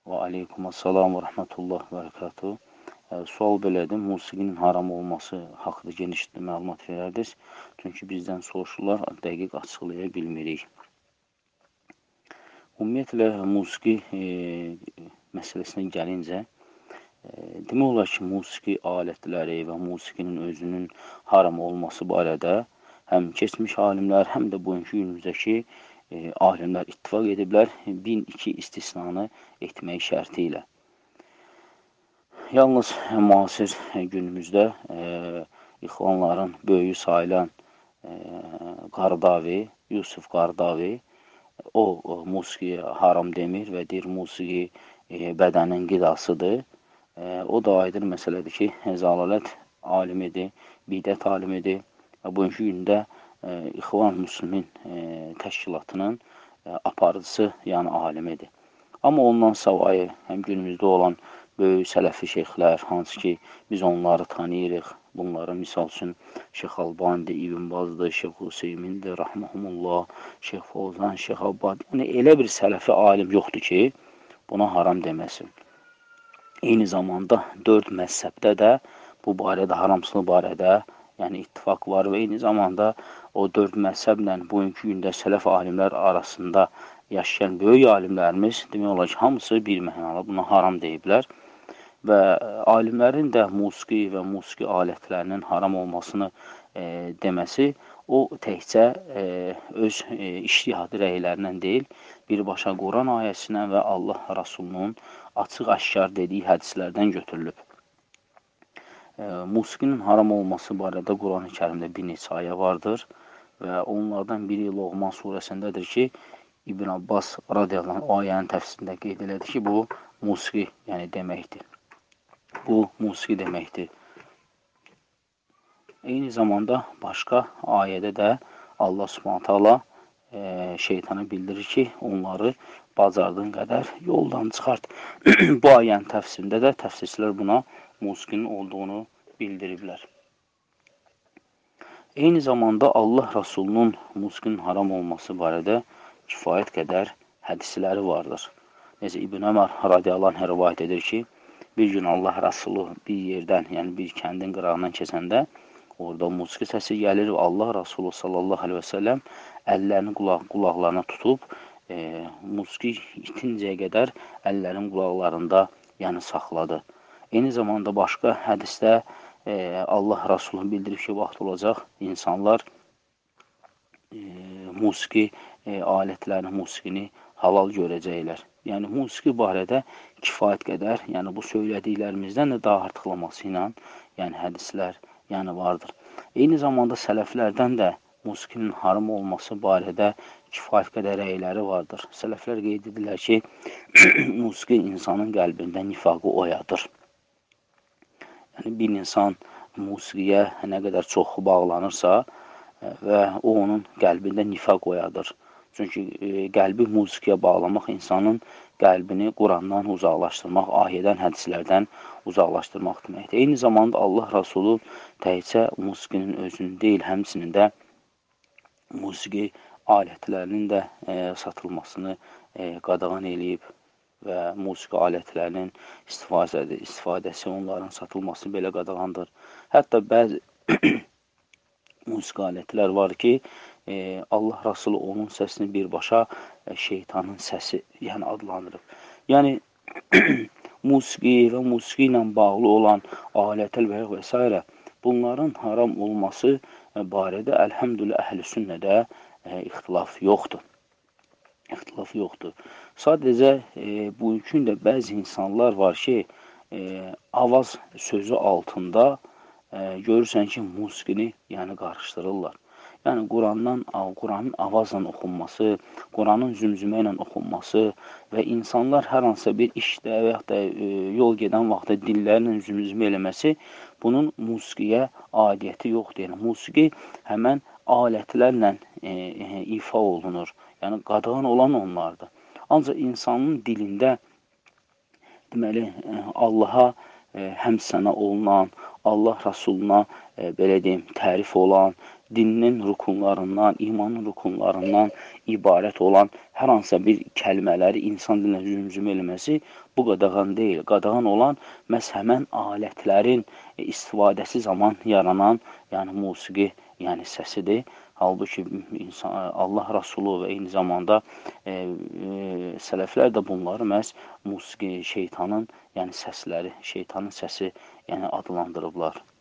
Və aleykumussalam və rəhmətullah və bərəkatuhu. Sual belədir, musiqinin haram olması haqda geniş məlumat verərdiniz. Çünki bizdən soruşurlar, dəqiq açıqlaya bilmirik. Ümumiyyətlə, musiqi məsələsinə gəlincə, demək olar ki, musiqi alətləri və musiqinin özünün haram olması barədə həm keçmiş alimlər, həm də bugünkü günümüzdəki alimlər ittifaq ediblər, 1002 istisnanı etmək şərti ilə. Yalnız müasir günümüzdə ixvanların böyüyü sayılan Qardavi, Yusuf Qardavi, o musiqiyə haram demir və deyir, musiqi bədənin qidasıdır. O da aydın məsələdir ki, zəlalət alimidir, bidət alimidir və bugünkü gündə İxvan Müslümin təşkilatının aparıcısı, yəni alimidir. Amma ondan savayı həm günümüzdə olan böyük sələfi şeyxlər, hansı ki, biz onları tanıyırıq. Bunları misal üçün Şeyx Albanidir, İbn Bazdır, Şeyx Hüseymindir, Rahməhumullah, Şeyx Fozan, Şeyx Abbad. Yəni, elə bir sələfi alim yoxdur ki, buna haram deməsin. Eyni zamanda 4 məzhəbdə də bu barədə, haramçılığı barədə yəni ittifaq var və eyni zamanda o 4 məzhəblə bugünkü gündə sələf alimlər arasında yaşayan böyük alimlərimiz, demək olar ki, hamısı bir mənalı buna haram deyiblər və alimlərin də musiqi və musiqi alətlərinin haram olmasını deməsi, o təkcə öz iştihadi rəylərindən deyil, birbaşa Quran ayəsindən və Allah Rasulunun açıq-aşkar dediyi hədislərdən götürülüb. Musiqinin haram olması barədə Quran-ı Kərimdə bir neçə ayə vardır və onlardan biri Loğman surəsindədir ki, İbn Abbas radiyallahu anh, o ayənin təfsirində qeyd elədi ki, bu musiqi yəni deməkdir. Bu musiqi deməkdir. Eyni zamanda başqa ayədə də Allah Subhanahu taala şeytana bildirir ki, onları bacardığın qədər yoldan çıxart. Bu ayənin təfsirində də təfsirçilər buna musiqinin olduğunu bildiriblər. Eyni zamanda Allah Rasulunun musiqinin haram olması barədə kifayət qədər hədisləri vardır. Necə İbn Ömər radiyallahu anh rivayət edir ki, bir gün Allah Rasulu bir yerdən, yəni bir kəndin qırağından keçəndə, orada musiqi səsi gəlir və Allah Rasulu sallallahu aleyhi və səlləm əllərini qulaqlarına tutub, musiqi itincəyə qədər əllərin qulaqlarında yəni saxladı. Eyni zamanda başqa hədisdə Allah Rasulun bildirib ki, vaxt olacaq, insanlar musiqi alətlərini, musiqini halal görəcəklər. Yəni, musiqi barədə kifayət qədər, yəni bu söylədiklərimizdən də daha artıqlaması ilə, yəni hədislər yəni vardır. Eyni zamanda sələflərdən də musiqinin haram olması barədə kifayət qədər rəyləri vardır. Sələflər qeyd edirlər ki, musiqi insanın qəlbində nifaqı oyadır. Yəni, bir insan musiqiyə nə qədər çox bağlanırsa və o onun qəlbində nifaq oyadır. Çünki qəlbi musiqiyə bağlamaq insanın qəlbini Qurandan uzaqlaşdırmaq, ayədən, hədislərdən uzaqlaşdırmaq deməkdir. Eyni zamanda Allah Rasulü təkcə musiqinin özünü deyil, həmçinin də musiqi alətlərinin də satılmasını qadağan eləyib və musiqi alətlərinin istifadəsi, onların satılması belə qadağandır. Hətta bəzi musiqi alətlər var ki, Allah Rasulü onun səsini birbaşa şeytanın səsi yəni adlandırıb. Yəni, musiqi və musiqi ilə bağlı olan alətlər və s. bunların haram olması barədə əlhəmdülillah əhl-i sünnədə ixtilaf yoxdur. İxtilaf yoxdur. Sadəcə, bugünkü gündə bəzi insanlar var ki, avaz sözü altında görürsən ki, musiqini yəni qarışdırırlar. Yəni, Quranın avazla oxunması, Quranın zümzümə ilə oxunması və insanlar hər hansısa bir işdə və yaxud da yol gedən vaxtda dillərlə zümzümə eləməsi, bunun musiqiyə adiyyəti yoxdur. Yəni, musiqi həmən alətlərlə ifa olunur. Yəni, qadağan olan onlardır. Ancaq insanın dilində, deməli, Allaha həmd sənə olunan, Allah Rasuluna belə deyim, tərif olan, dininin rukunlarından, imanın rukunlarından ibarət olan hər hansısa bir kəlmələri insan dilinə zümzüm eləməsi bu qadağan deyil. Qadağan olan məhz həmən alətlərin istifadəsi zaman yaranan, yəni musiqi, yəni səsidir. Halbuki insan, Allah Rasulu və eyni zamanda sələflər də bunları məhz musiqi, şeytanın, yəni səsləri, şeytanın səsi, yəni adlandırıblar.